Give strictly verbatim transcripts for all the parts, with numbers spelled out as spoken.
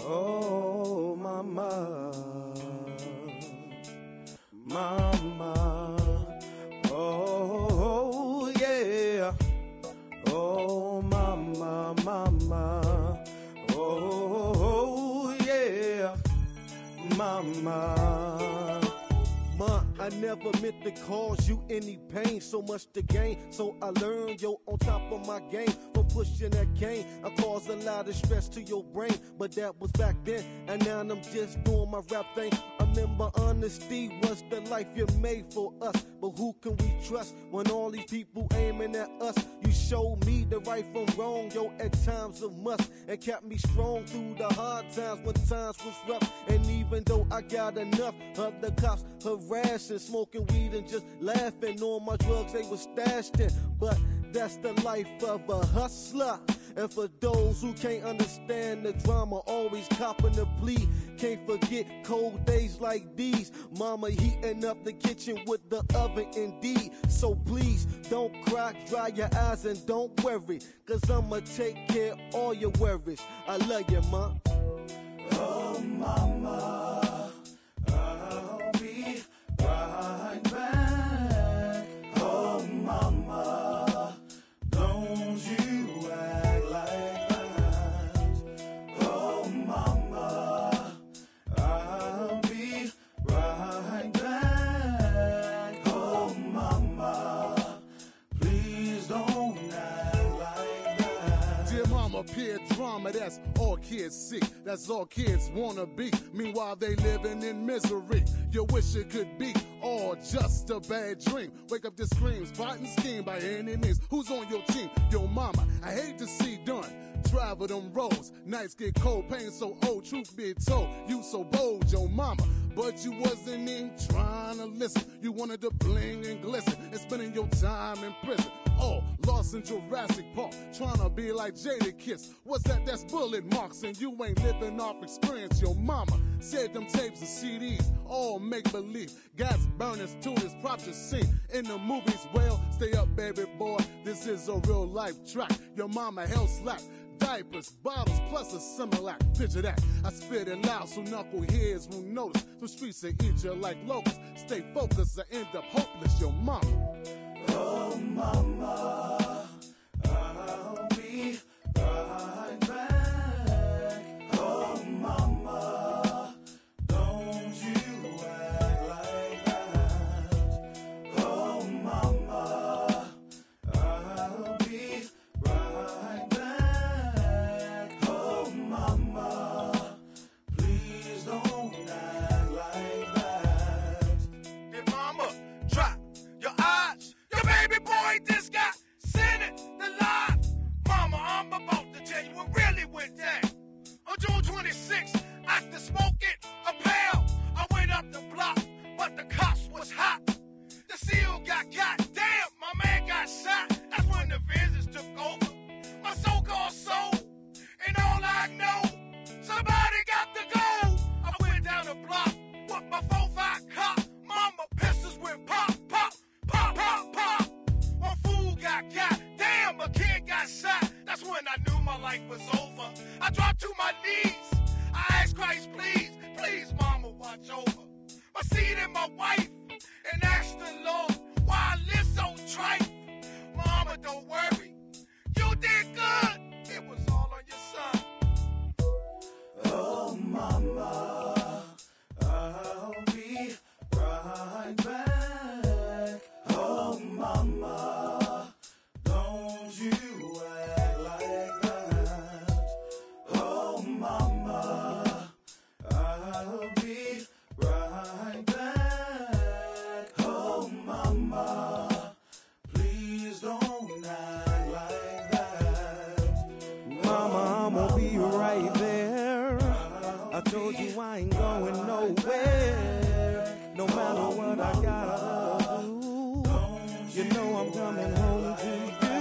Oh, mama, mama, oh, yeah. Oh, mama, mama, oh, yeah, mama. Ma, I never meant to cause you any pain, so much to gain. So I learned, yo, on top of my game. From pushing that cane, I caused a lot of stress to your brain. But that was back then, and now I'm just doing my rap thing. I remember honesty was the life you made for us. But who can we trust when all these people aiming at us? You showed me the right from wrong, yo, at times of must. And kept me strong through the hard times when times was rough. And even though I got enough of the cops harassing, smoking weed and just laughing on my drugs they was stashed in. But that's the life of a hustler. And for those who can't understand the drama, always copping the plea. Can't forget cold days like these. Mama heating up the kitchen with the oven indeed. So please don't cry, dry your eyes and don't worry, cause I'ma take care of all your worries. I love you, ma. Oh, mama, I'll be right back. Oh, mama, don't you act like that. Oh, mama, I'll be right back. Oh, mama, please don't act like that. Dear mama, peer drama, that's all kids seek. That's all kids wanna be. Meanwhile, they living in misery. You wish it could be all just a bad dream. Wake up to screams, plot and scheme by any means. Who's on your team? Your mama. I hate to see done. Travel them roads. Nights get cold, pain so old. Truth be told, you so bold, your mama. But you wasn't even trying to listen. You wanted to bling and glisten and spending your time in prison. Oh, lost in Jurassic Park, trying to be like Jadakiss. What's that? That's bullet marks, and you ain't living off experience. Your mama said them tapes and C Ds all make believe. Gas burners to this prop just seen in the movies. Well, stay up, baby boy. This is a real life track. Your mama held slack. Diapers, bottles, plus a Similac. Picture that. I spit it loud so knuckleheads won't notice. The streets will eat you like locusts. Stay focused or end up hopeless. Your mama. Oh, mama, I'll be right back. Oh, mama, don't you act like that. Oh, mama, I'll be right back. Oh, mama, please don't act like that. Hey, mama, drop your eyes. Baby boy just got sentenced to life. Mama, I'm about to tell you what really went down. On June twenty-sixth, after smoking a pound, I went up the block, but the cops was hot. The seal got got. Damn, my man got shot. That's when the vengeance took over my so-called soul. And all I know, somebody got to go. I went down the block with my four five cop. Mama pistols went pop, pop, pop, pop, pop. One fool got got. Damn, a kid got shot. That's when I knew my life was over. I dropped to my knees. I asked Christ, please, please, mama, watch over my seed and my wife. And asked the Lord why I live so trite. Mama, don't worry. You did good. It was all on your son. Oh, mama, I'll be right back. Oh, mama, don't you act like that. Oh, mama, I'll be right back. Oh, mama, please don't act like that. Mama, I'ma be right there. I told you I ain't going nowhere. No matter what I gotta do, you know I'm coming home to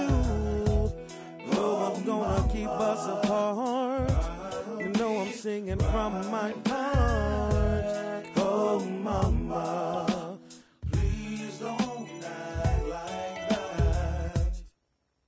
you. Oh, I'm gonna keep us apart. You know I'm singing from my heart. Oh, mama.